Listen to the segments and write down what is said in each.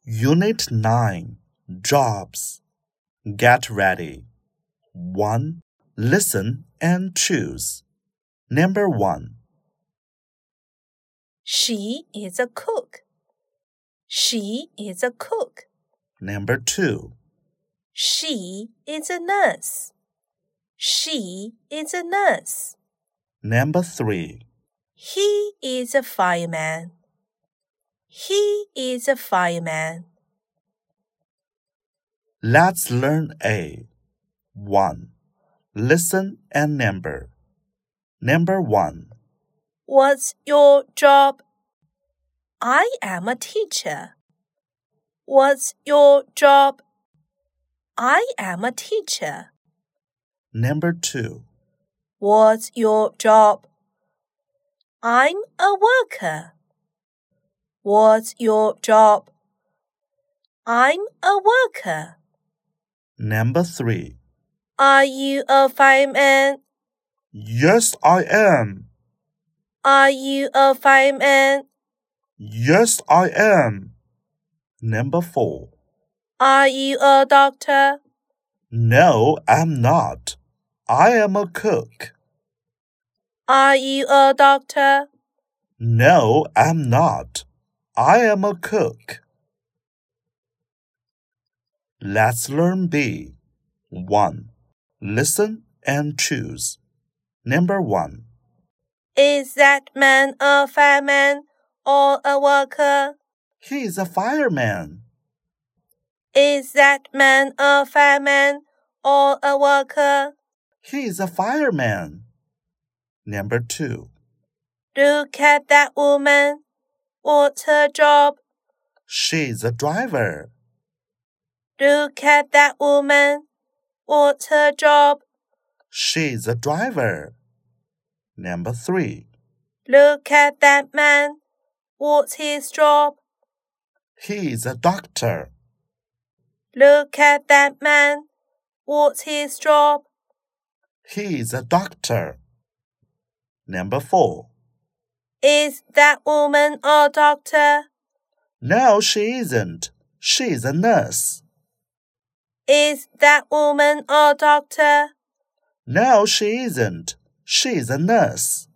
Unit 9, Jobs. Get ready. 1. Listen and choose. Number 1. She is a cook. She is a cook. Number 2. She is a nurse. She is a nurse. Number 3. He is a fireman. He is a fireman. Let's learn A. 1. Listen and number. Number 1. What's your job? I am a teacher. What's your job? I am a teacher. Number 2. What's your job? I'm a worker. What's your job? I'm a worker. Number 3. Are you a fireman? Yes, I am. Are you a fireman? Yes, I am. Number 4. Are you a doctor? No, I'm not. I am a cook. Are you a doctor? No, I'm not. I am a cook. Let's learn B. 1. Listen and choose. Number 1. Is that man a fireman or a worker? He is a fireman. Is that man a fireman or a worker? He is a fireman. Number 2. Look at that woman. What's her job? She is a driver. Look at that woman. What's her job? She is a driver. Number 3. Look at that man. What's his job? He is a doctor. Look at that man. What's his job? He is a doctor. Number 4. Is that woman a doctor? No, she isn't. She is a nurse. Is that woman a doctor? No, she isn't. She is a nurse.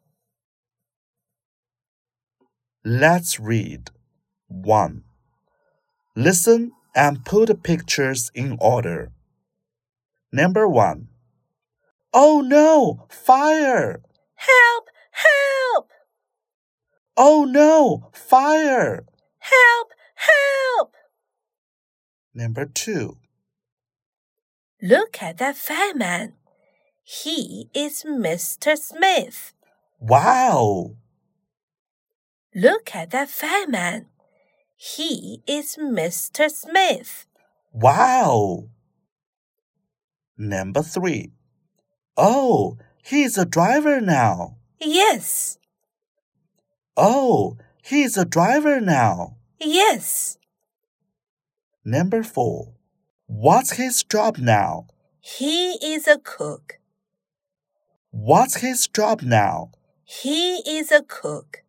Let's read. 1. Listen and put pictures in order. Number 1. Oh no! Fire! Help! Help! Oh no! Fire! Help! Help! Number 2. Look at that fireman. He is Mr. Smith. Wow! Look at that fireman. He is Mr. Smith. Wow! Number 3. Oh, he's a driver now. Yes. Oh, he's a driver now. Yes. Number 4. What's his job now? He is a cook. What's his job now? He is a cook.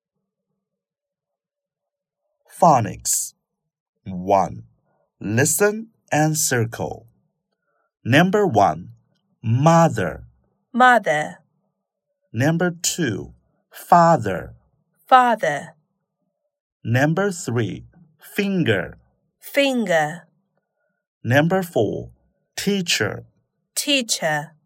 Phonics. 1. Listen and circle. Number 1. Mother. Mother. Number 2. Father. Father. Number 3. Finger. Finger. Number 4. Teacher. Teacher.